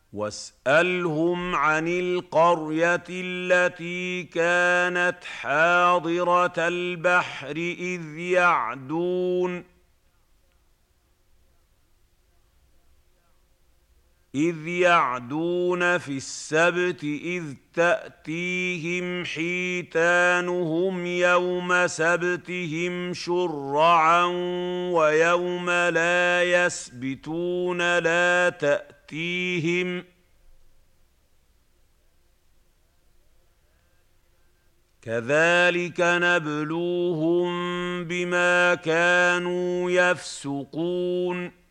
واسألهم عن القرية التي كانت حاضرة البحر إذ يعدون في السبت إذ تأتيهم حيتانهم يوم سبتهم شرعا ويوم لا يسبتون لا تأتيهم كذلك نبلوهم بما كانوا يفسقون